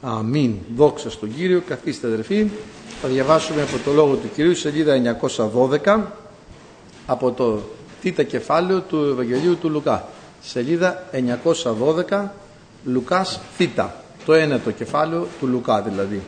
Αμήν. Δόξα στον Κύριο. Καθίστε αδερφοί. Θα διαβάσουμε από το Λόγο του Κυρίου, σελίδα 912, από το τρίτα κεφάλαιο του Ευαγγελίου του Λουκά. Σελίδα 912, Λουκάς θήτα. Το ένατο κεφάλαιο του Λουκά δηλαδή.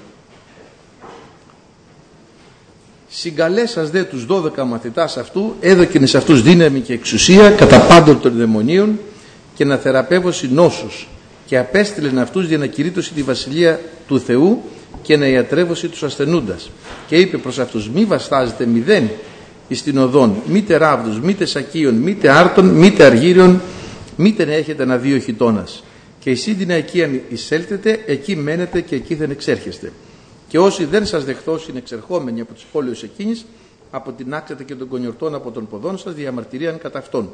Συγκαλέσας δε τους 12 μαθητάς αυτού, έδωκεν εις αυτούς δύναμη και εξουσία κατά πάντων των δαιμονίων και να θεραπεύωσι νόσους, και απέστειλεν αυτούς για να κηρύττωσι τη βασιλεία του Θεού και να ιατρεύωσι τους ασθενούντας. Και είπε προς αυτούς: μη βαστάζετε μηδέν εις την οδόν, μήτε ράβδους, μήτε σακίων, μήτε άρτων, μήτε αργύριων, μήτε να έχετε ένα δύο χιτώνας. Και εσύ την εκεί εισέλθετε, εκεί μένετε και εκεί δεν εξέρχεστε. Και όσοι δεν σας δεχθώσουν εξερχόμενοι από τις πόλεις εκείνης, από την άξετε και των κονιορτών από των ποδών σας, διαμαρτυρίαν κατά αυτόν.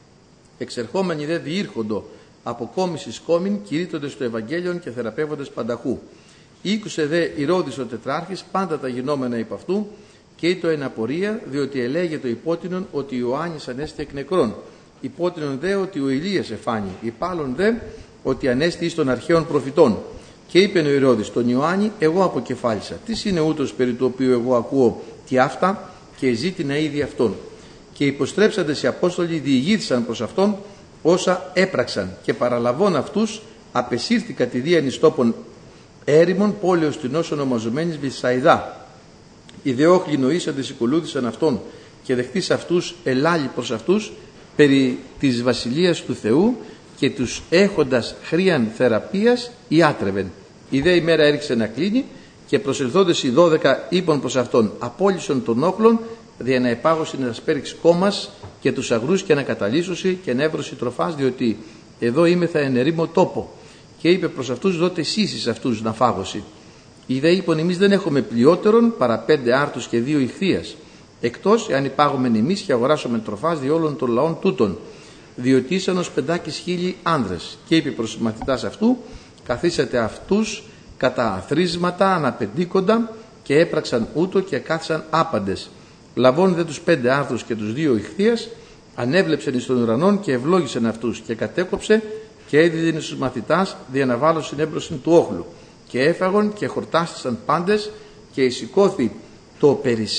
Εξερχόμενοι δε διήρχοντο από κόμισης κόμην, κηρύττοντες το Ευαγγέλιον και θεραπεύοντες πανταχού. Ήκουσε δε Ηρώδης ο τετράρχης πάντα τα γινόμενα υπ' αυτού, και ήτο εν απορία, διότι ελέγε το υπότινον ότι Ιωάννης ανέστη εκ νεκρών. Υπότινον δε ότι ο Ηλίας εφάνει. Υπάλλον δε ότι ανέστη εις των αρχαίων προφητών. Και είπε ο Ηρώδης τον Ιωάννη: εγώ αποκεφάλισα. Τι είναι ούτως περί του οποίου εγώ ακούω τι αυτά, και ζήτηνα ήδη αυτόν. Και υποστρέψαντες οι Απόστολοι διηγήθησαν προς αυτόν όσα έπραξαν, και παραλαβών αυτούς απεσύρθη κατηδίαν εις τόπον έρημον πόλεως τεινός ονομαζομένης Βυσσαϊδά. Οι δε όχλοι νοήσαντες ακολούθησαν αυτόν, και δεχτείς αυτούς ελάλη προς αυτούς περί της βασιλείας του Θεού, και τους έχοντας χρίαν θεραπείας ιάτρευεν. Η δε ημέρα έριξε να κλείνει, και προσελθόντες οι 12 είπαν προς αυτόν: απόλυσον των όχλων, δια να επάγωσιν να σπέριξ κόμμας και τους αγρούς και να καταλύσωσι και να έβρωσι τροφάς, διότι εδώ είμαι θα εν ερήμο τόπο. Και είπε προς αυτούς: δότε εσείς εις αυτούς να φάγωσι. Οι δε είπαν: εμείς δεν έχουμε πλειότερον παρά 5 άρτους και 2 ηχθείας, εκτός εάν υπάγομεν εμείς και αγοράσομεν τροφάς δι' όλων των λαών τούτων, διότι ήσαν ως 5.000 άνδρες. Και είπε προς τους μαθητάς αυτού: καθίσατε αυτούς κατά αθρίσματα αναπεντήκοντα, και έπραξαν ούτω και κάθισαν άπαντες. Λαβών δε τους 5 άρθρους και τους 2 ηχθείας, ανέβλεψεν εις των ουρανών και ευλόγησεν αυτούς, και κατέκοψε και έδιδεν στους μαθητάς δια να βάλω συνέμπροσιν του όχλου. Και έφαγον και χορτάστησαν πάντες, και εισηκώθη το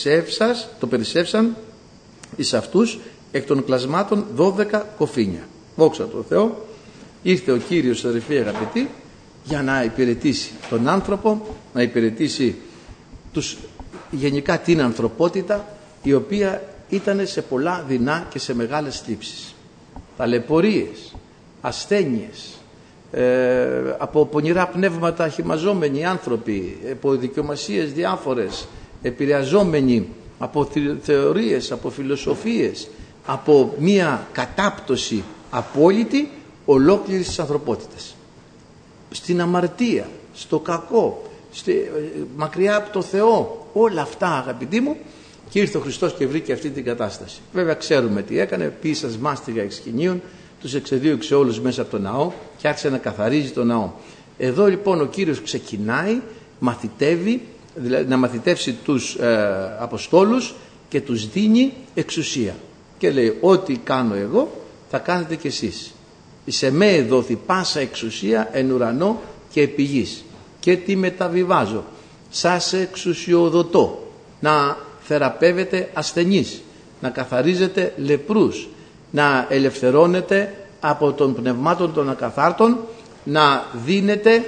περισσεύσαν εις αυτούς εκ των κλασμάτων 12 κοφίνια. Δόξα τω Θεώ. Ήρθε ο Κύριος, αδελφοί αγαπητοί, για να υπηρετήσει τον άνθρωπο, να υπηρετήσει γενικά την ανθρωπότητα, η οποία ήταν σε πολλά δεινά και σε μεγάλες θλίψεις. Ταλαιπωρίες, ασθένειες, από πονηρά πνεύματα χυμαζόμενοι άνθρωποι, από δικαιομασίες διάφορες, επηρεαζόμενοι από θεωρίες, από φιλοσοφίες, από μία κατάπτωση απόλυτη ολόκληρης της ανθρωπότητας. Στην αμαρτία, στο κακό, μακριά από το Θεό, όλα αυτά αγαπητοί μου, και ήρθε ο Χριστός και βρήκε αυτή την κατάσταση. Βέβαια ξέρουμε τι έκανε, πίσας μάστιγα εξ σκηνίων, τους εξεδίωξε όλους μέσα από το ναό και άρχισε να καθαρίζει το ναό. Εδώ λοιπόν ο Κύριος ξεκινάει, μαθητεύει, δηλαδή να μαθητεύσει τους Αποστόλους, και τους δίνει εξουσία. Και λέει: ό,τι κάνω εγώ θα κάνετε κι εσείς. Σε με δόθη πάσα εξουσία εν ουρανό και επί γης. Και τι μεταβιβάζω? Σας εξουσιοδοτώ να θεραπεύετε ασθενείς, να καθαρίζετε λεπρούς, να ελευθερώνετε από των πνευμάτων των ακαθάρτων, να δίνετε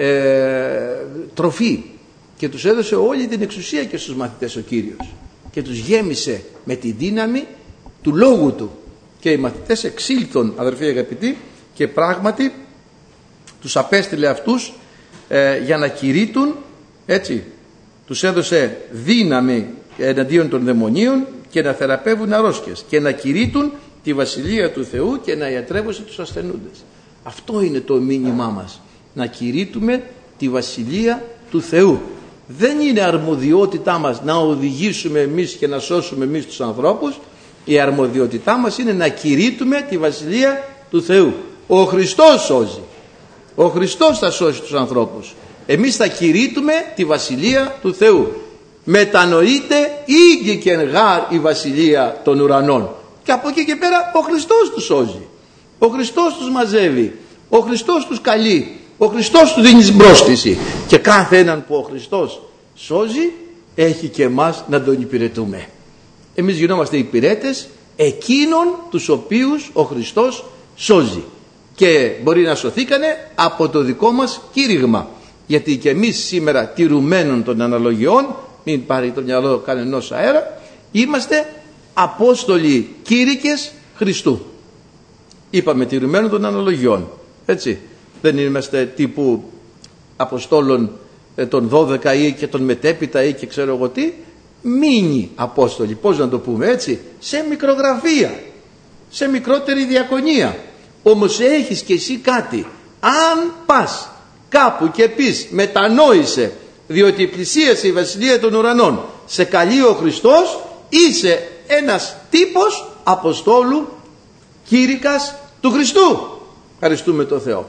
τροφή. Και τους έδωσε όλη την εξουσία και στους μαθητές ο Κύριος, και τους γέμισε με τη δύναμη του Λόγου Του. Και οι μαθητές εξήλθον, αδερφοί αγαπητοί, και πράγματι τους απέστειλε αυτούς για να κηρύττουν, έτσι, τους έδωσε δύναμη εναντίον των δαιμονίων και να θεραπεύουν αρρώσκες και να κηρύττουν τη βασιλεία του Θεού και να ιατρεύουν τους ασθενούντες. Αυτό είναι το μήνυμά μας, να κηρύττουμε τη βασιλεία του Θεού. Δεν είναι αρμοδιότητά μας να οδηγήσουμε εμείς και να σώσουμε εμείς τους ανθρώπους. Η αρμοδιότητά μας είναι να κηρύττουμε τη βασιλεία του Θεού. Ο Χριστός σώζει. Ο Χριστός θα σώσει τους ανθρώπους. Εμείς θα κηρύττουμε τη βασιλεία του Θεού. Μετανοείτε ήγη και γάρ η βασιλεία των ουρανών. Και από εκεί και πέρα ο Χριστός τους σώζει. Ο Χριστός τους μαζεύει. Ο Χριστός τους καλεί. Ο Χριστός του δίνει πρόσκληση, και κάθε έναν που ο Χριστός σώζει έχει και εμάς να τον υπηρετούμε. Εμείς γινόμαστε υπηρέτες εκείνων τους οποίους ο Χριστός σώζει, και μπορεί να σωθήκανε από το δικό μας κήρυγμα, γιατί και εμείς σήμερα, τηρουμένων των αναλογιών, μην πάρει το μυαλό κανενός αέρα, είμαστε Απόστολοι κήρυκες Χριστού. Είπαμε τηρουμένων των αναλογιών, έτσι. Δεν είμαστε τύπου Αποστόλων των 12 ή και των μετέπειτα ή και ξέρω εγώ τι. Μίνι Απόστολοι, πώς να το πούμε έτσι, σε μικρογραφία, σε μικρότερη διακονία. Όμως έχεις και εσύ κάτι. Αν πας κάπου και πεις μετανόησε, διότι πλησίασε η Βασιλεία των Ουρανών, σε καλεί ο Χριστός, είσαι ένας τύπος Αποστόλου κήρυκας του Χριστού. Ευχαριστούμε τον Θεό.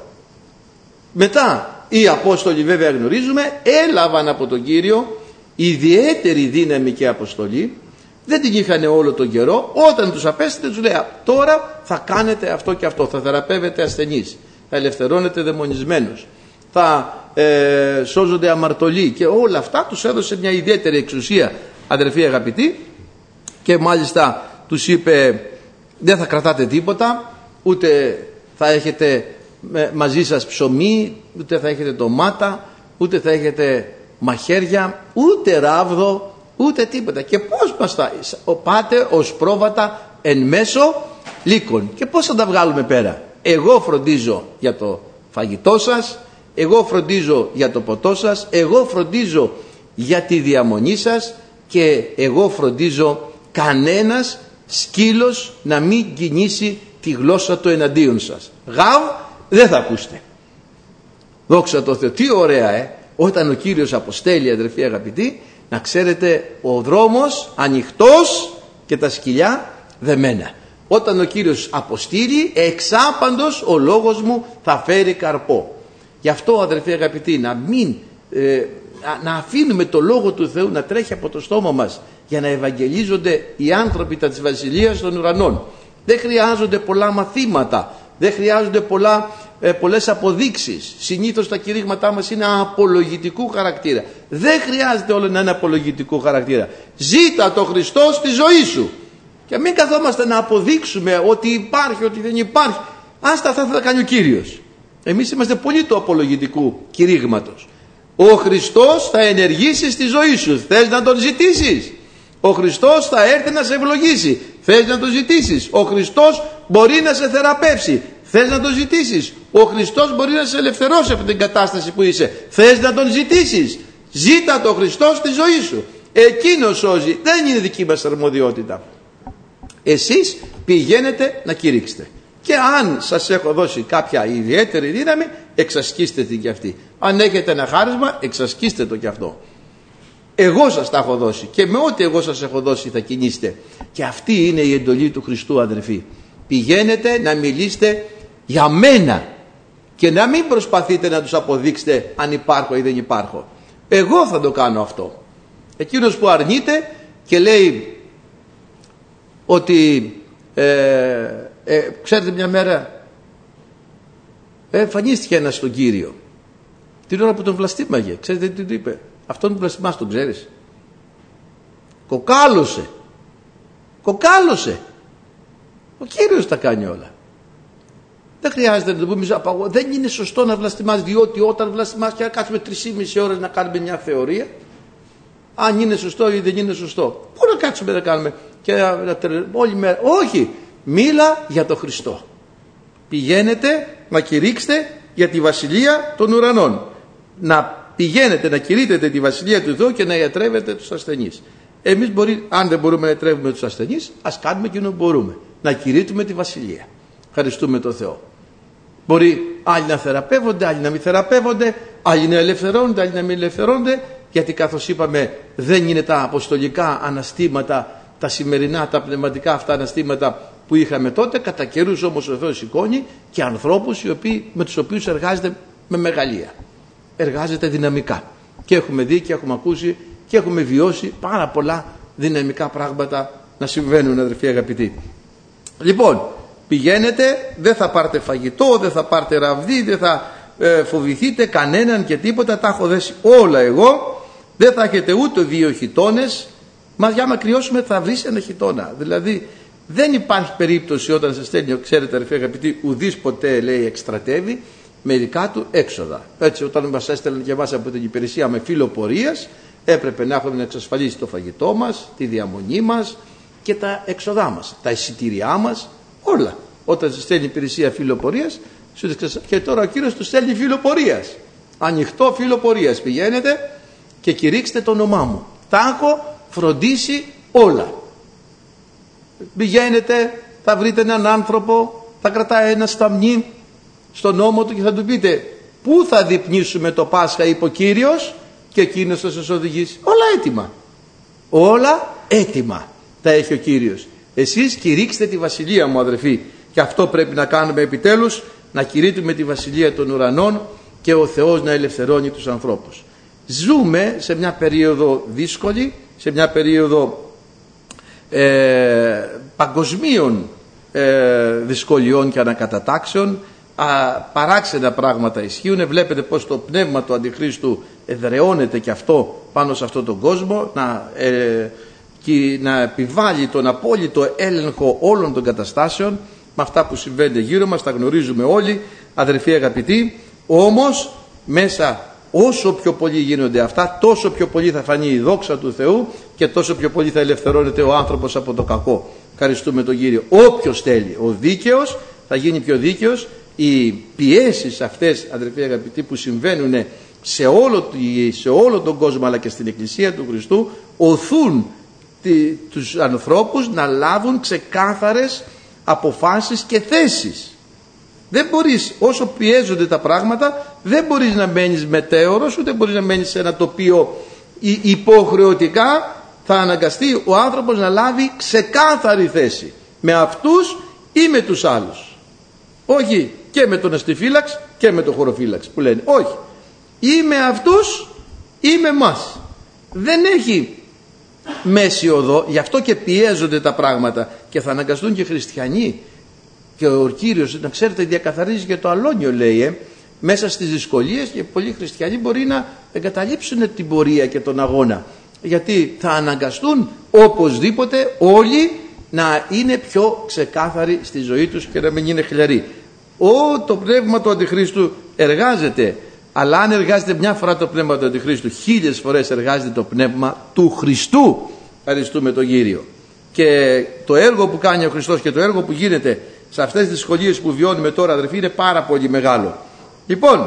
Μετά οι Απόστολοι, βέβαια γνωρίζουμε, έλαβαν από τον Κύριο ιδιαίτερη δύναμη και αποστολή. Δεν την είχαν όλο τον καιρό. Όταν τους απέστειλε, τους λέει: τώρα θα κάνετε αυτό και αυτό, θα θεραπεύετε ασθενείς, θα ελευθερώνετε δαιμονισμένους, θα σώζονται αμαρτωλοί, και όλα αυτά τους έδωσε μια ιδιαίτερη εξουσία, αδερφοί αγαπητοί. Και μάλιστα τους είπε: δεν θα κρατάτε τίποτα, ούτε θα έχετε μαζί σας ψωμί, ούτε θα έχετε ντομάτα, ούτε θα έχετε μαχαίρια, ούτε ράβδο, ούτε τίποτα. Και πώς μας θα πάτε ως πρόβατα εν μέσω λύκων, και πώς θα τα βγάλουμε πέρα? Εγώ φροντίζω για το φαγητό σας, εγώ φροντίζω για το ποτό σας, εγώ φροντίζω για τη διαμονή σας, και εγώ φροντίζω κανένας σκύλος να μην κινήσει τη γλώσσα του εναντίον σας. Γαβ δεν θα ακούσετε. Δόξα τω Θεώ. Τι ωραία όταν ο Κύριος αποστέλει, αδερφοί αγαπητοί, να ξέρετε, ο δρόμος ανοιχτός και τα σκυλιά δεμένα. Όταν ο Κύριος αποστείλει, εξάπαντος ο λόγος μου θα φέρει καρπό. Γι' αυτό, αδερφοί αγαπητοί, να αφήνουμε το Λόγο του Θεού να τρέχει από το στόμα μας, για να ευαγγελίζονται οι άνθρωποι τα της Βασιλείας των Ουρανών. Δεν χρειάζονται πολλά μαθήματα, δεν χρειάζονται πολλές αποδείξεις. Συνήθως τα κηρύγματά μας είναι απολογητικού χαρακτήρα. Δεν χρειάζεται όλο να είναι απολογητικού χαρακτήρα. Ζήτα το Χριστό στη ζωή σου, και μην καθόμαστε να αποδείξουμε ότι υπάρχει, ότι δεν υπάρχει. Άστα, θα κάνει ο Κύριος. Εμείς είμαστε πολύ του απολογητικού κηρύγματος. Ο Χριστός θα ενεργήσει στη ζωή σου. Θες να τον ζητήσεις? Ο Χριστός θα έρθει να σε ευλογήσει. Θες να τον ζητήσεις? Ο Χριστός μπορεί να σε θεραπεύσει. Θες να τον ζητήσεις? Ο Χριστός μπορεί να σε ελευθερώσει από την κατάσταση που είσαι. Θες να τον ζητήσεις? Ζήτα τον Χριστό στη ζωή σου. Εκείνος σώζει. Δεν είναι δική μας αρμοδιότητα. Εσείς πηγαίνετε να κηρύξετε. Και αν σας έχω δώσει κάποια ιδιαίτερη δύναμη, εξασκήστε την κι αυτή. Αν έχετε ένα χάρισμα, εξασκήστε το κι αυτό. Εγώ σας τα έχω δώσει, και με ό,τι εγώ σας έχω δώσει θα κινήσετε. Και αυτή είναι η εντολή του Χριστού, αδερφοί. Πηγαίνετε να μιλήσετε για μένα, και να μην προσπαθείτε να τους αποδείξετε αν υπάρχω ή δεν υπάρχω. Εγώ θα το κάνω αυτό. Εκείνος που αρνείται και λέει ότι ξέρετε, μια μέρα εμφανίστηκε ένας στον Κύριο την ώρα που τον βλαστήμαγε. Ξέρετε τι του είπε? Αυτόν που βλαστημάς τον ξέρεις? Κοκάλωσε. Ο Κύριος τα κάνει όλα. Δεν χρειάζεται να το πούμε. Δεν είναι σωστό να βλαστημάς, διότι όταν βλαστημάς και να κάτσουμε 3,5 ώρες να κάνουμε μια θεωρία αν είναι σωστό ή δεν είναι σωστό. Πού να κάτσουμε να κάνουμε και όλη μέρα? Όχι, μίλα για τον Χριστό. Πηγαίνετε να κηρύξετε για τη Βασιλεία των Ουρανών. Να πηγαίνετε να κηρύτετε τη Βασιλεία του Θεού και να ιατρεύετε τους ασθενείς. Εμείς αν δεν μπορούμε να ιατρεύουμε τους ασθενείς, ας κάνουμε εκείνο που μπορούμε. Να κηρύττουμε τη Βασιλεία. Ευχαριστούμε τον Θεό. Μπορεί άλλοι να θεραπεύονται, άλλοι να μην θεραπεύονται, άλλοι να ελευθερώνονται, άλλοι να μην ελευθερώνονται, γιατί καθώς είπαμε δεν είναι τα αποστολικά αναστήματα, τα σημερινά, τα πνευματικά αυτά αναστήματα που είχαμε τότε. Κατά καιρούς όμως ο Θεός σηκώνει και ανθρώπους με τους οποίους εργάζεται με μεγαλεία. Εργάζεται δυναμικά. Και έχουμε δει και έχουμε ακούσει και έχουμε βιώσει πάρα πολλά δυναμικά πράγματα να συμβαίνουν, αδερφοί αγαπητοί. Λοιπόν, πηγαίνετε, δεν θα πάρετε φαγητό, δεν θα πάρετε ραβδί, δεν θα φοβηθείτε κανέναν και τίποτα, τα έχω δέσει όλα εγώ, δεν θα έχετε ούτε 2 χιτώνες. Μα για να κρυώσουμε θα βρεις ένα χιτώνα. Δηλαδή δεν υπάρχει περίπτωση όταν σε στέλνει, ξέρετε αδερφοί αγαπητοί, ουδής ποτέ λέει εκστρατεύει με δικά του έξοδα. Έτσι, όταν μας έστελναν και εμάς από την υπηρεσία με φύλλο πορείας, έπρεπε να έχουμε να εξασφαλίσει το φαγητό μας, τη διαμονή μας και τα έξοδά μας, τα εισιτήριά μας, όλα. Όταν σε στέλνει η υπηρεσία φύλλο πορείας, και τώρα ο Κύριος του στέλνει φύλλο πορείας. Ανοιχτό φύλλο πορείας. Πηγαίνετε και κηρύξτε το όνομά μου. Τα έχω φροντίσει όλα. Πηγαίνετε, θα βρείτε έναν άνθρωπο, θα κρατάει ένα σταμνί στον ώμο του και θα του πείτε πού θα διπνήσουμε το Πάσχα, είπε ο Κύριος, και εκείνος θα σας οδηγήσει. Όλα έτοιμα. Όλα έτοιμα τα έχει ο Κύριος. Εσείς κηρύξτε τη βασιλεία μου αδερφοί, και αυτό πρέπει να κάνουμε επιτέλους, να κηρύττουμε τη βασιλεία των ουρανών και ο Θεός να ελευθερώνει τους ανθρώπους. Ζούμε σε μια περίοδο δύσκολη, σε μια περίοδο παγκοσμίων δυσκολιών και ανακατατάξεων. Παράξενα πράγματα ισχύουν. Βλέπετε πως το πνεύμα του Αντιχρίστου εδραιώνεται και αυτό πάνω σε αυτόν τον κόσμο, να επιβάλλει τον απόλυτο έλεγχο όλων των καταστάσεων με αυτά που συμβαίνουν γύρω μας. Τα γνωρίζουμε όλοι αδερφοί αγαπητοί. Όμως μέσα όσο πιο πολύ γίνονται αυτά, τόσο πιο πολύ θα φανεί η δόξα του Θεού και τόσο πιο πολύ θα ελευθερώνεται ο άνθρωπος από το κακό. Ευχαριστούμε τον Κύριο. Όποιος θέλει, ο δίκαιος θα γίνει πιο δίκαιος. Οι πιέσεις αυτές αδερφοί αγαπητοί που συμβαίνουν σε όλο τον κόσμο αλλά και στην Εκκλησία του Χριστού οθούν τους ανθρώπους να λάβουν ξεκάθαρες αποφάσεις και θέσεις. Δεν μπορείς, όσο πιέζονται τα πράγματα, δεν μπορείς να μένεις μετέωρος, ούτε μπορείς να μένεις σε ένα τοπίο υποχρεωτικά. Θα αναγκαστεί ο άνθρωπος να λάβει ξεκάθαρη θέση με αυτούς ή με τους άλλους. Όχι και με τον αστιφύλαξ και με τον χωροφύλαξ που λένε. Όχι, ή με αυτούς ή με εμάς. Δεν έχει μέση οδό. Γι' αυτό και πιέζονται τα πράγματα και θα αναγκαστούν και χριστιανοί. Και ο Κύριος, να ξέρετε, διακαθαρίζει και το αλόνιο, λέει, μέσα στις δυσκολίες, και πολλοί χριστιανοί μπορεί να εγκαταλείψουν την πορεία και τον αγώνα, γιατί θα αναγκαστούν οπωσδήποτε όλοι να είναι πιο ξεκάθαροι στη ζωή τους και να μην είναι χλιαροί. Το πνεύμα του Αντιχρίστου εργάζεται, αλλά αν εργάζεται μια φορά το πνεύμα του Αντιχρίστου, 1000 φορές εργάζεται το πνεύμα του Χριστού. Ευχαριστούμε τον Κύριο. Και το έργο που κάνει ο Χριστός και το έργο που γίνεται σε αυτές τις δυσκολίες που βιώνουμε τώρα αδερφοί είναι πάρα πολύ μεγάλο. Λοιπόν,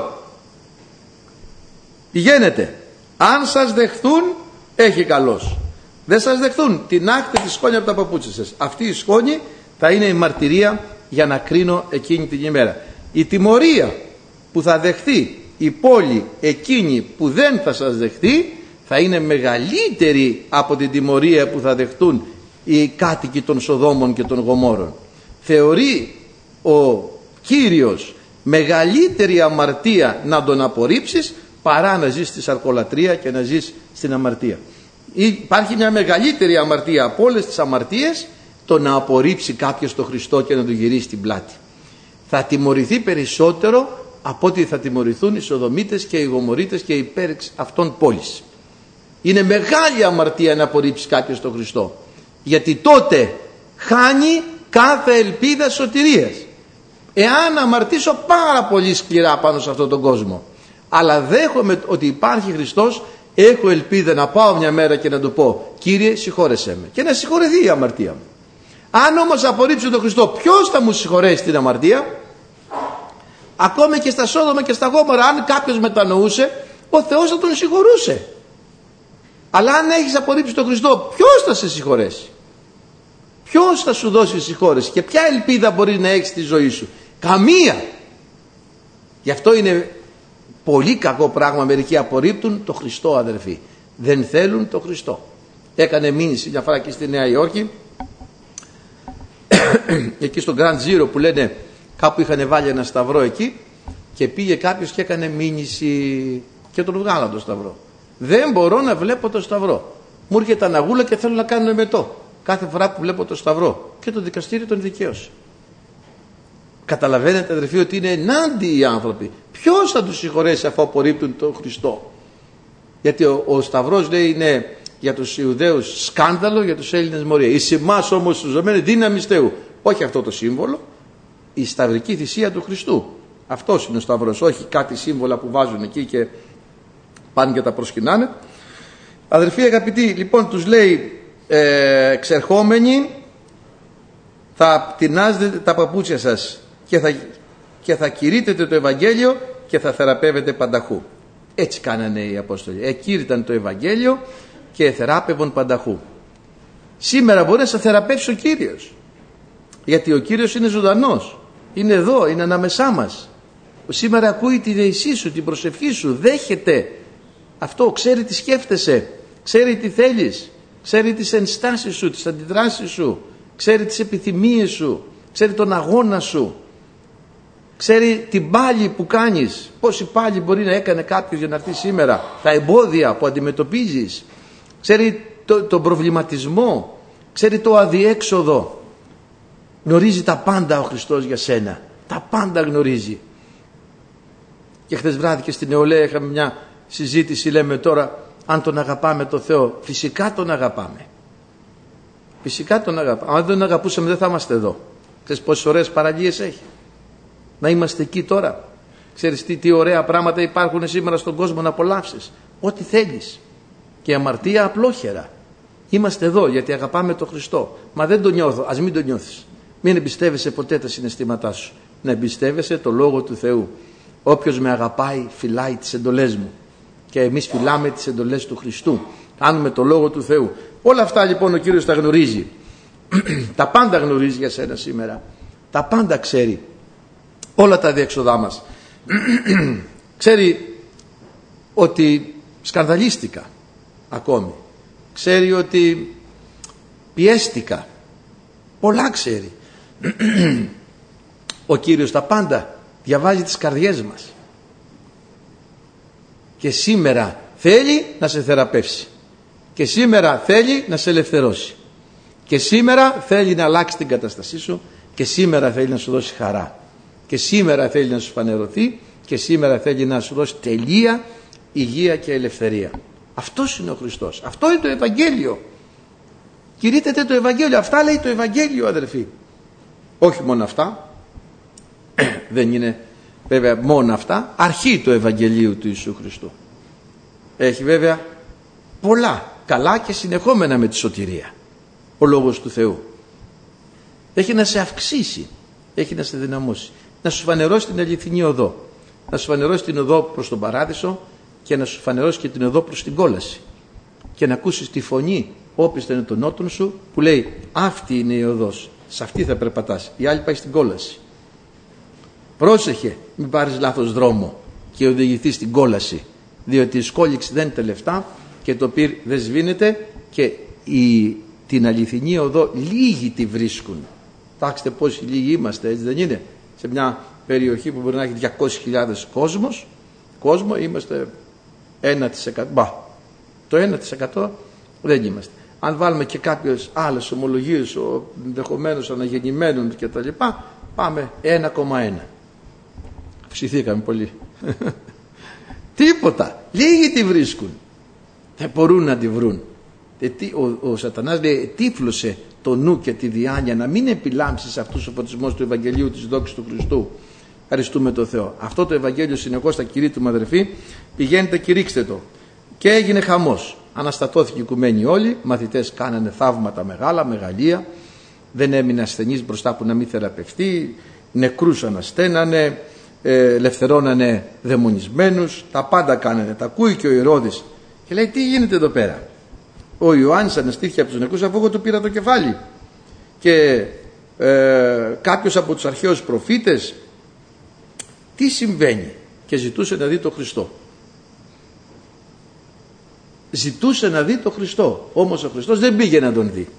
πηγαίνετε, αν σας δεχθούν έχει καλός, δεν σας δεχθούν τινάχτε τη σκόνη από τα παπούτσια σας. Αυτή η σκόνη θα είναι η μαρτυρία για να κρίνω εκείνη την ημέρα. Η τιμωρία που θα δεχθεί η πόλη εκείνη που δεν θα σας δεχθεί θα είναι μεγαλύτερη από την τιμωρία που θα δεχτούν οι κάτοικοι των Σοδόμων και των Γομόρων. Θεωρεί ο Κύριος μεγαλύτερη αμαρτία να τον απορρίψεις παρά να ζεις στη σαρκολατρία και να ζεις στην αμαρτία. Υπάρχει μια μεγαλύτερη αμαρτία από όλες τις αμαρτίες, το να απορρίψει κάποιος τον Χριστό και να του γυρίσει την πλάτη. Θα τιμωρηθεί περισσότερο από ότι θα τιμωρηθούν οι Σοδομίτες και οι Γομορίτες και οι υπέρεξ αυτών πόλης. Είναι μεγάλη αμαρτία να απορρίψει κάποιος τον Χριστό, γιατί τότε χάνει κάθε ελπίδα σωτηρίας. Εάν αμαρτήσω πάρα πολύ σκληρά πάνω σε αυτόν τον κόσμο, αλλά δέχομαι ότι υπάρχει Χριστός, έχω ελπίδα να πάω μια μέρα και να του πω Κύριε συγχώρεσέ με, και να συγχωρεθεί η αμαρτία μου. Αν όμως απορρίψω τον Χριστό, ποιος θα μου συγχωρέσει την αμαρτία? Ακόμη και στα Σόδομα και στα Γόμορα, αν κάποιος μετανοούσε, ο Θεός θα τον συγχωρούσε. Αλλά αν έχεις απορρίψει τον Χριστό, ποιος θα σε συγχωρέσει? Ποιος θα σου δώσει συγχώρεση και ποια ελπίδα μπορείς να έχεις στη ζωή σου? Καμία. Γι' αυτό είναι πολύ κακό πράγμα, μερικοί απορρίπτουν το Χριστό αδερφοί, δεν θέλουν το Χριστό. Έκανε μήνυση μια φορά και στη Νέα Υόρκη εκεί στο Grand Zero που λένε, κάπου είχαν βάλει ένα σταυρό εκεί και πήγε κάποιος και έκανε μήνυση και τον βγάλαν το σταυρό. Δεν μπορώ να βλέπω το σταυρό, μου έρχεται αναγούλα και θέλω να κάνω εμετό κάθε φορά που βλέπω το σταυρό, και το δικαστήριο τον δικαίωσε. Καταλαβαίνετε αδερφοί ότι είναι ενάντια οι άνθρωποι. Ποιος θα τους συγχωρέσει αφού απορρίπτουν τον Χριστό? Γιατί ο Σταυρός λέει είναι για τους Ιουδαίους σκάνδαλο, για τους Έλληνες μορία. Εις εμάς όμως τους ζωμένοι δύναμη Θεού. Όχι αυτό το σύμβολο, η σταυρική θυσία του Χριστού. Αυτός είναι ο Σταυρός, όχι κάτι σύμβολα που βάζουν εκεί και πάνε και τα προσκυνάνε. Αδερφοί αγαπητοί, λοιπόν τους λέει εξερχόμενοι θα τεινάζετε τα παπούτσια σας και θα κηρύτετε το Ευαγγέλιο και θα θεραπεύετε πανταχού. Έτσι κάνανε οι Απόστολοι. Εκήρυταν το Ευαγγέλιο και θεράπευον πανταχού. Σήμερα μπορεί να σε θεραπεύσει ο Κύριος. Γιατί ο Κύριος είναι ζωντανός. Είναι εδώ, είναι ανάμεσά μας. Σήμερα ακούει τη δεησή σου, την προσευχή σου. Δέχεται αυτό, ξέρει τι σκέφτεσαι. Ξέρει τι θέλεις. Ξέρει τις ενστάσεις σου, τις αντιδράσεις σου. Ξέρει τις επιθυμίες σου. Ξέρει τον αγώνα σου. Ξέρει την πάλη που κάνεις. Πόση πάλη μπορεί να έκανε κάποιος για να έρθει σήμερα. Τα εμπόδια που αντιμετωπίζεις. Ξέρει τον προβληματισμό. Ξέρει το αδιέξοδο. Γνωρίζει τα πάντα ο Χριστός για σένα. Τα πάντα γνωρίζει. Και χθες βράδυ και στην νεολαία είχαμε μια συζήτηση. Λέμε τώρα αν τον αγαπάμε τον Θεό. Φυσικά τον αγαπάμε. Φυσικά τον αγαπάμε. Αν δεν τον αγαπούσαμε δεν θα είμαστε εδώ. Ξέρεις πόσες ωραίες παραλίες έχει. Να είμαστε εκεί τώρα. Ξέρεις τι ωραία πράγματα υπάρχουν σήμερα στον κόσμο να απολαύσεις. Ό,τι θέλεις. Και αμαρτία απλόχερα. Είμαστε εδώ γιατί αγαπάμε τον Χριστό. Μα δεν τον νιώθω. Ας μην τον νιώθεις. Μην εμπιστεύεσαι ποτέ τα συναισθήματά σου. Να εμπιστεύεσαι το Λόγο του Θεού. Όποιος με αγαπάει φυλάει τις εντολές μου. Και εμείς φυλάμε τις εντολές του Χριστού. Κάνουμε το Λόγο του Θεού. Όλα αυτά λοιπόν ο Κύριος τα γνωρίζει. Τα πάντα γνωρίζει για σένα σήμερα. Τα πάντα ξέρει. Όλα τα διέξοδά μας. Ξέρει ότι σκανδαλίστηκα ακόμη. Ξέρει ότι πιέστηκα. Πολλά ξέρει. Ο Κύριος τα πάντα διαβάζει τις καρδιές μας. Και σήμερα θέλει να σε θεραπεύσει. Και σήμερα θέλει να σε ελευθερώσει. Και σήμερα θέλει να αλλάξει την κατάστασή σου. Και σήμερα θέλει να σου δώσει χαρά. Και σήμερα θέλει να σου φανερωθεί. Και σήμερα θέλει να σου δώσει τελεία, υγεία και ελευθερία. Αυτός είναι ο Χριστός. Αυτό είναι το Ευαγγέλιο. Κηρύττεται το Ευαγγέλιο. Αυτά λέει το Ευαγγέλιο αδερφοί. Όχι μόνο αυτά. Δεν είναι βέβαια μόνο αυτά. Αρχή του Ευαγγελίου του Ιησού Χριστού. Έχει βέβαια πολλά καλά και συνεχόμενα με τη σωτηρία. Ο Λόγος του Θεού. Έχει να σε αυξήσει. Έχει να σε δυναμώσει. Να σου φανερώσει την αληθινή οδό. Να σου φανερώσει την οδό προς τον παράδεισο και να σου φανερώσει και την οδό προς την κόλαση. Και να ακούσεις τη φωνή όπιστα είναι των νότων σου που λέει αυτή είναι η οδός. Σε αυτή θα περπατάς. Η άλλη πάει στην κόλαση. Πρόσεχε μην πάρεις λάθος δρόμο και οδηγηθείς στην κόλαση. Διότι η σκόληξη δεν είναι τελευταία και το πυρ δεν σβήνεται και την αληθινή οδό λίγοι τη βρίσκουν. Κοιτάξτε πόσοι λίγοι είμαστε, έτσι δεν είναι? Σε μια περιοχή που μπορεί να έχει 200.000 κόσμο είμαστε 1%. Το 1% δεν είμαστε. Αν βάλουμε και κάποιες άλλες ομολογίες ενδεχομένως αναγεννημένων και τα λοιπά, πάμε 1,1. Αυξηθήκαμε πολύ. Τίποτα. Λίγοι τη βρίσκουν. Δεν μπορούν να τη βρουν. Ο Σατανάς λέει τύφλωσε το νου και τη διάνοια να μην επιλάμψεις αυτούς ο φωτισμός του Ευαγγελίου της δόξης του Χριστού. Ευχαριστούμε τον Θεό. Αυτό το Ευαγγέλιο συνεχώς θα κηρύττουμε αδερφοί. Πηγαίνετε κηρύξτε το. Και έγινε χαμός. Αναστατώθηκε η οικουμένη όλοι. Μαθητές κάνανε θαύματα μεγάλα, μεγαλεία. Δεν έμεινε ασθενής μπροστά που να μην θεραπευτεί. Νεκρούς ανασταίνανε. Ελευθερώνανε δαιμονισμένους. Τα πάντα κάνανε. Τα ακούει και ο Ηρώδης. Και λέει τι γίνεται εδώ πέρα? Ο Ιωάννης αναστήθηκε από τους νεκρούς αφού εγώ του πήρα το κεφάλι. Και κάποιος από τους αρχαίους προφήτες τι συμβαίνει? Και ζητούσε να δει τον Χριστό. Ζητούσε να δει τον Χριστό. Όμως ο Χριστός δεν πήγε να τον δει.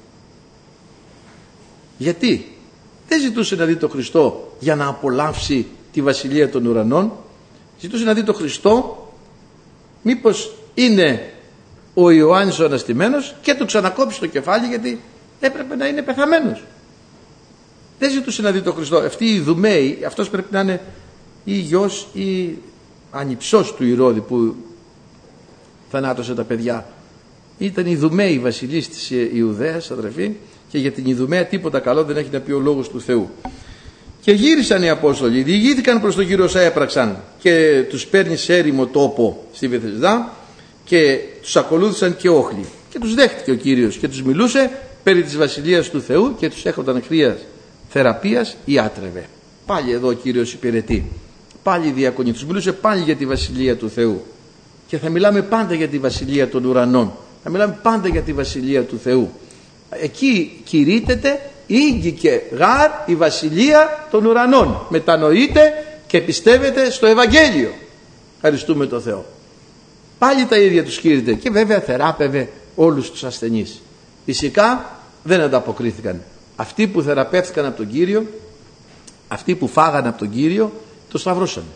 Γιατί? Δεν ζητούσε να δει τον Χριστό για να απολαύσει τη βασιλεία των ουρανών. Ζητούσε να δει τον Χριστό μήπως είναι ο Ιωάννης ο αναστημένος και του ξανακόψει το κεφάλι γιατί έπρεπε να είναι πεθαμένος. Δεν ζητούσε να δει τον Χριστό. Αυτοί οι Ιδουμαίοι, αυτός πρέπει να είναι ή γιος ή ανιψός του Ηρώδη που θανάτωσε τα παιδιά. Ήταν Ιδουμαίοι βασιλείς της Ιουδαίας, αδερφοί, και για την Ιδουμαία τίποτα καλό δεν έχει να πει ο λόγος του Θεού. Και γύρισαν οι Απόστολοι, διηγήθηκαν προς τον Κύριο όσα έπραξαν και τους παίρνει σε έρημο τόπο στη Βεθεσδά και τους ακολούθησαν και όχλοι. Και τους δέχτηκε ο Κύριος και τους μιλούσε περί της Βασιλείας του Θεού και τους έχονταν χρίας θεραπείας ιάτρευε. Πάλι εδώ ο Κύριος υπηρετεί. Πάλι διακονεί. Τους μιλούσε πάλι για τη Βασιλεία του Θεού. Και θα μιλάμε πάντα για τη Βασιλεία των ουρανών. Θα μιλάμε πάντα για τη Βασιλεία του Θεού. Εκεί κηρύττεται ήγγικε γάρ η Βασιλεία των ουρανών. Μετανοείτε και πιστεύετε στο Ευαγγέλιο. Ευχαριστούμε τον Θεό. Πάλι τα ίδια τους κήρυτε και βέβαια θεράπευε όλους τους ασθενείς. Φυσικά δεν ανταποκρίθηκαν. Αυτοί που θεραπεύτηκαν από τον Κύριο, αυτοί που φάγανε από τον Κύριο, το σταυρώσανε.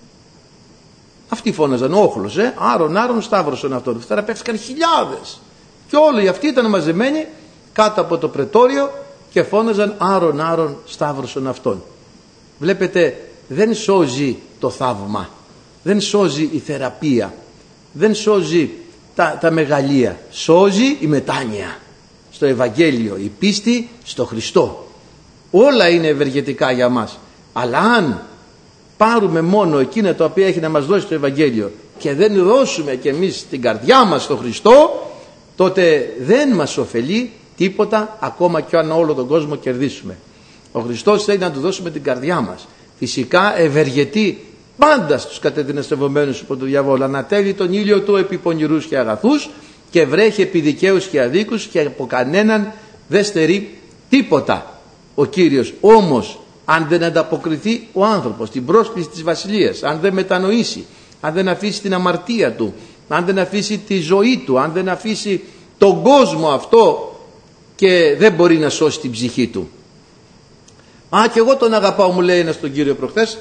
Αυτοί φώναζαν όχλος, άρον σταύρωσαν αυτόν. Θεραπεύτηκαν χιλιάδες. Και όλοι αυτοί ήταν μαζεμένοι κάτω από το πρετόριο και φώναζαν άρον σταύρωσαν αυτόν. Βλέπετε, δεν σώζει το θαύμα, δεν σώζει η θεραπεία, δεν σώζει τα μεγαλεία. Σώζει η μετάνοια στο Ευαγγέλιο, η πίστη στο Χριστό. Όλα είναι ευεργετικά για μας. Αλλά αν πάρουμε μόνο εκείνα τα οποία έχει να μας δώσει το Ευαγγέλιο και δεν δώσουμε κι εμείς την καρδιά μας στο Χριστό, τότε δεν μας ωφελεί τίποτα, ακόμα κι αν όλο τον κόσμο κερδίσουμε. Ο Χριστός θέλει να του δώσουμε την καρδιά μας. Φυσικά ευεργετεί πάντα στους κατεδυναστευομένους από τον διαβόλο. Ανατέλει τον ήλιο του επί πονηρούς και αγαθούς και βρέχει επί δικαίους και αδίκους και από κανέναν δεν στερεί τίποτα ο Κύριος. Όμως αν δεν ανταποκριθεί ο άνθρωπος στην πρόσκληση της Βασιλείας, αν δεν μετανοήσει, αν δεν αφήσει την αμαρτία του, αν δεν αφήσει τη ζωή του, αν δεν αφήσει τον κόσμο αυτό, και δεν μπορεί να σώσει την ψυχή του. Και εγώ τον αγαπάω, μου λέει ένας τον Κύριο προχθές,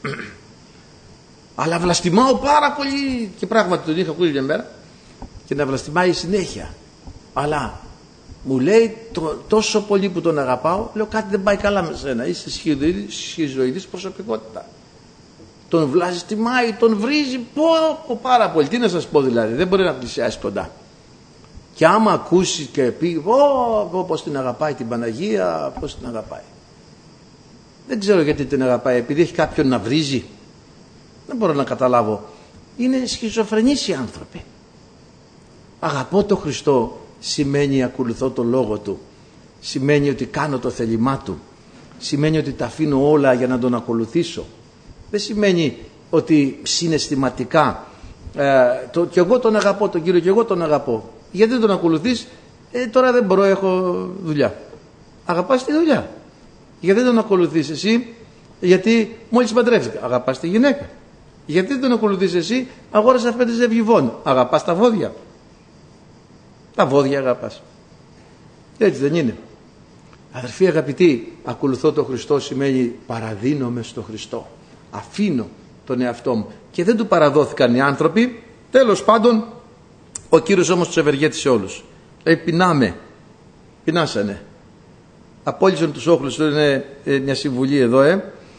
αλλά βλαστημάω πάρα πολύ. Και πράγματι τον είχα ακούσει μια μέρα και να βλαστημάει συνέχεια. Αλλά μου λέει τόσο πολύ που τον αγαπάω, λέω κάτι δεν πάει καλά με σένα. Είσαι σχιζοειδής προσωπικότητα. Τον βλαστημάει, τον βρίζει πάρα πολύ. Τι να σας πω δηλαδή, δεν μπορεί να πλησιάσει κοντά. Και άμα ακούσει και πει πώς την αγαπάει την Παναγία, πώς την αγαπάει. Δεν ξέρω γιατί την αγαπάει, επειδή έχει κάποιον να βρίζει. Δεν μπορώ να καταλάβω. Είναι σχιζοφρενείς οι άνθρωποι. Αγαπώ τον Χριστό σημαίνει ακολουθώ τον λόγο Του. Σημαίνει ότι κάνω το θέλημά Του. Σημαίνει ότι τα αφήνω όλα για να τον ακολουθήσω. Δεν σημαίνει ότι συναισθηματικά και εγώ τον αγαπώ τον Κύριο και εγώ τον αγαπώ. Γιατί δεν τον ακολουθείς? Τώρα δεν μπορώ, έχω δουλειά. Αγαπάς τη δουλειά. Γιατί δεν τον ακολουθείς εσύ? Γιατί μόλις παντρεύτηκα. Αγαπάς τη γυναίκα. Γιατί δεν τον ακολουθείς εσύ? Αγόρασα 5 ζευγιβών. Αγαπάς τα βόδια. Τα βόδια αγαπάς. Έτσι δεν είναι? Αδερφοί αγαπητοί, ακολουθώ τον Χριστό σημαίνει παραδίνομαι στο Χριστό. Αφήνω τον εαυτό μου. Και δεν του παραδόθηκαν οι άνθρωποι. Τέλος πάντων, ο Κύριος όμως τους ευεργέτησε όλους. Πεινάσανε. Απόλυσαν τους όχλους. Είναι μια συμβουλή εδώ.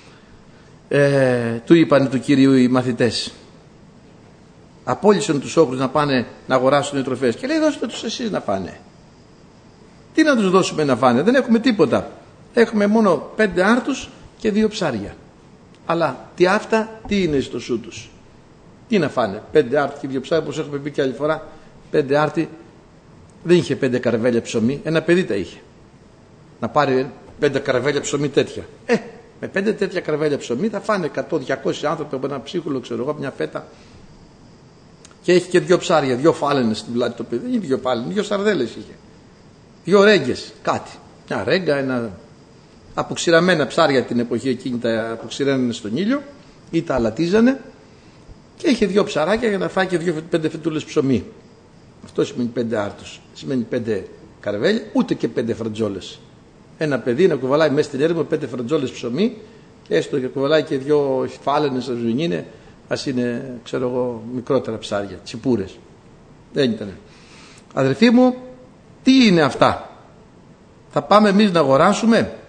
Του είπαν του Κυρίου οι μαθητές. Απόλυσαν τους όχλους να πάνε να αγοράσουν οι τροφές. Και λέει δώστε τους εσείς να φάνε. Τι να τους δώσουμε να φάνε? Δεν έχουμε τίποτα. Έχουμε μόνο 5 άρτους και 2 ψάρια. Αλλά τι είναι στο σου τους? Τι να φάνε? 5 άρτη και 2 ψάρια, όπως έχουμε πει και άλλη φορά. 5 άρτη δεν είχε 5 καρβέλια ψωμί. Ένα παιδί τα είχε. Να πάρει 5 καρβέλια ψωμί τέτοια. Με 5 τέτοια καρβέλια ψωμί θα φάνε 100-200 άνθρωποι από ένα ψίχουλο, ξέρω εγώ, μια φέτα. Και έχει και 2 ψάρια, 2 φάλαινες στην πλάτη το παιδί. Δεν είναι 2 φάλαινες, 2 σαρδέλες είχε. 2 ρέγγες, κάτι. Μια ρέγγα, ένα αποξηραμένα ψάρια την εποχή εκείνη τα αποξηραίνανε στον ήλιο ή τα αλατίζανε. Και είχε 2 ψαράκια για να φάει και 5 φετούλες ψωμί. Αυτό σημαίνει 5 άρτους. Σημαίνει 5 καρβέλια, ούτε και 5 φραντζόλες. Ένα παιδί να κουβαλάει μέσα στην έρημο 5 φραντζόλες ψωμί, και έστω και κουβαλάει και 2 φάλαινες, ας είναι, ξέρω εγώ, μικρότερα ψάρια, τσιπούρες. Δεν ήταν. Αδερφοί μου, τι είναι αυτά? Θα πάμε εμείς να αγοράσουμε?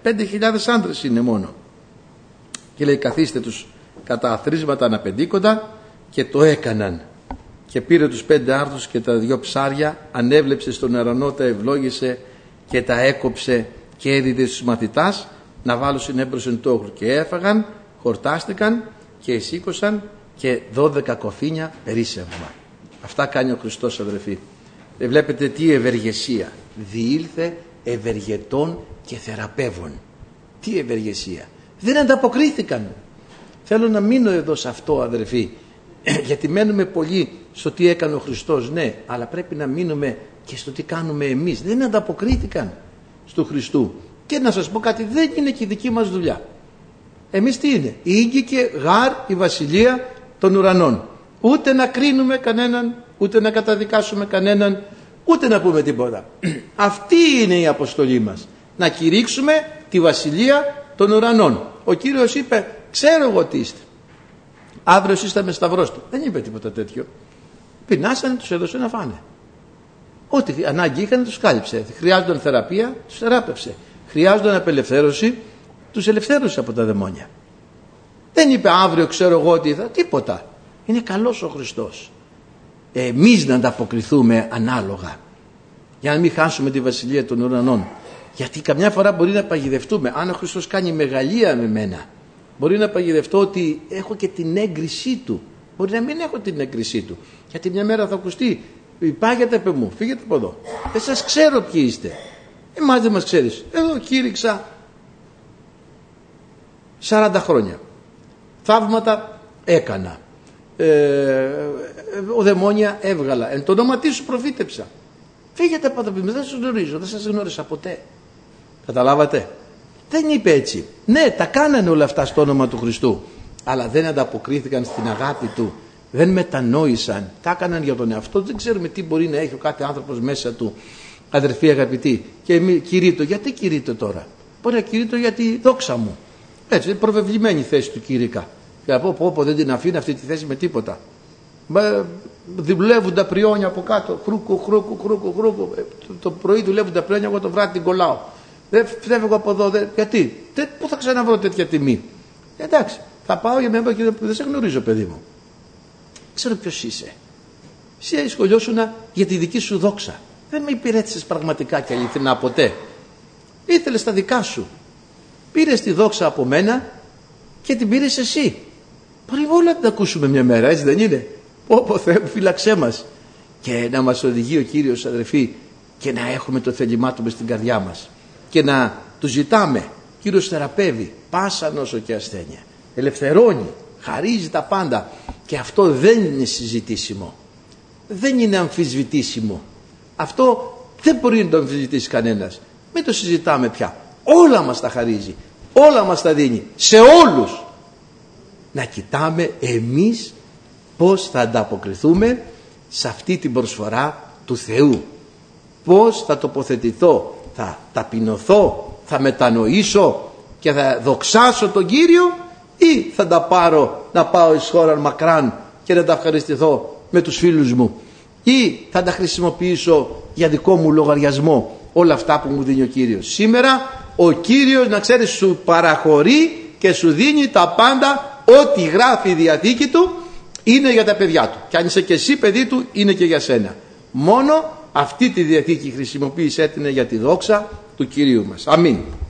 5.000 άντρες είναι μόνο. Και λέει καθίστε τους κατά αθροίσματα αναπεντήκοντα, και το έκαναν. Και πήρε τους 5 άρθους και τα 2 ψάρια, ανέβλεψε στον ουρανό, τα ευλόγησε και τα έκοψε και έδιδε στους μαθητάς να βάλουν συνέμπροσεν το όχλο. Και έφαγαν, χορτάστηκαν και εσήκωσαν και 12 κοφίνια περίσσευμα. Αυτά κάνει ο Χριστός, αδερφοί. Βλέπετε τι ευεργεσία. Διήλθε ευεργετών και θεραπεύων. Τι ευεργεσία. Δεν ανταποκρίθηκαν. Θέλω να μείνω εδώ σε αυτό, αδερφοί, γιατί μένουμε πολύ στο τι έκανε ο Χριστός, ναι, αλλά πρέπει να μείνουμε και στο τι κάνουμε εμείς. Δεν ανταποκρίθηκαν στο Χριστού. Και να σας πω κάτι, δεν είναι και η δική μας δουλειά. Εμείς τι είναι? Ήγγηκε γάρ η βασιλεία των ουρανών. Ούτε να κρίνουμε κανέναν, ούτε να καταδικάσουμε κανέναν, ούτε να πούμε τίποτα. Αυτή είναι η αποστολή μας. Να κηρύξουμε τη βασιλεία των ουρανών. Ο Κύριος είπε, ξέρω εγώ τι είστε. Αύριο εσείς θα με σταυρώσετε. Δεν είπε τίποτα τέτοιο. Πεινάσανε, τους έδωσε να φάνε. Ό,τι ανάγκη είχαν τους κάλυψε. Χρειάζονταν θεραπεία, τους θεράπευσε. Χρειάζονταν απελευθέρωση, τους ελευθέρωσε από τα δαιμόνια. Δεν είπε αύριο ξέρω εγώ τι θα, τίποτα. Είναι καλός ο Χριστός. Εμείς να ανταποκριθούμε ανάλογα, για να μην χάσουμε τη βασιλεία των ουρανών. Γιατί καμιά φορά μπορεί να παγιδευτούμε. Αν ο Χριστός κάνει μεγαλεία με μένα, μπορεί να παγιδευτώ ότι έχω και την έγκρισή του. Μπορεί να μην έχω την έγκρισή του. Γιατί μια μέρα θα ακουστεί, πάγετε από μου, φύγετε από εδώ. Δεν σας ξέρω ποιοι είστε. Εμάς δεν μας ξέρεις. Εγώ κήρυξα 40 χρόνια. Θαύματα έκανα. Ο δαιμόνια έβγαλα. Εν το όνομα σου προφήτεψα. Φύγετε από εδώ, δεν σας γνωρίζω, δεν σας γνώρισα ποτέ. Καταλάβατε? Δεν είπε έτσι. Ναι, τα κάνανε όλα αυτά στο όνομα του Χριστού, αλλά δεν ανταποκρίθηκαν στην αγάπη του. Δεν μετανόησαν. Τα έκαναν για τον εαυτό. Δεν ξέρουμε τι μπορεί να έχει ο κάθε άνθρωπος μέσα του, αδερφοί αγαπητοί. Και κηρύττω. Γιατί κηρύττω τώρα? Μπορεί να κηρύττω για τη δόξα μου. Έτσι, είναι προβεβλημένη η θέση του κήρυκα. Και να πω, δεν την αφήνω αυτή τη θέση με τίποτα. Δουλεύουν τα πριόνια από κάτω. Χρούκου. Το πρωί δουλεύουν τα πριόνια, εγώ το βράδυ την κολλάω. Δεν φεύγω από εδώ. Γιατί? Πού θα ξαναβρω τέτοια τιμή? Εντάξει, θα πάω για μένα και δεν σε γνωρίζω, παιδί μου. Ξέρω ποιος είσαι. Εσύ σχολιώσουν για τη δική σου δόξα. Δεν με υπηρέτησες πραγματικά και αληθινά ποτέ. Ήθελες τα δικά σου. Πήρες τη δόξα από μένα και την πήρες εσύ. Πρέπει όλα να την ακούσουμε μια μέρα, έτσι δεν είναι? Πω Θεέ μου, φύλαξέ μας. Και να μας οδηγεί ο Κύριος, αδερφοί, και να έχουμε το θέλημά του μες στην καρδιά μας. Και να του ζητάμε. Κύριος θεραπεύει πάσα νόσο και ασθένεια. Ελευθερώνει, χαρίζει τα πάντα. Και αυτό δεν είναι συζητήσιμο. Δεν είναι αμφισβητήσιμο. Αυτό δεν μπορεί να το αμφισβητήσει κανένας. Μην το συζητάμε πια. Όλα μας τα χαρίζει. Όλα μας τα δίνει. Σε όλους. Να κοιτάμε εμείς πώς θα ανταποκριθούμε σε αυτή την προσφορά του Θεού. Πώς θα τοποθετηθώ, θα ταπεινωθώ, θα μετανοήσω και θα δοξάσω τον Κύριο, ή θα τα πάρω να πάω εις χώραν μακράν και να τα ευχαριστηθώ με τους φίλους μου, ή θα τα χρησιμοποιήσω για δικό μου λογαριασμό όλα αυτά που μου δίνει ο Κύριος. Σήμερα ο Κύριος, να ξέρεις, σου παραχωρεί και σου δίνει τα πάντα. Ό,τι γράφει η Διαθήκη του είναι για τα παιδιά του. Και αν είσαι και εσύ παιδί του, είναι και για σένα. Μόνο αυτή τη Διαθήκη χρησιμοποίησέ την για τη δόξα του Κυρίου μας. Αμήν.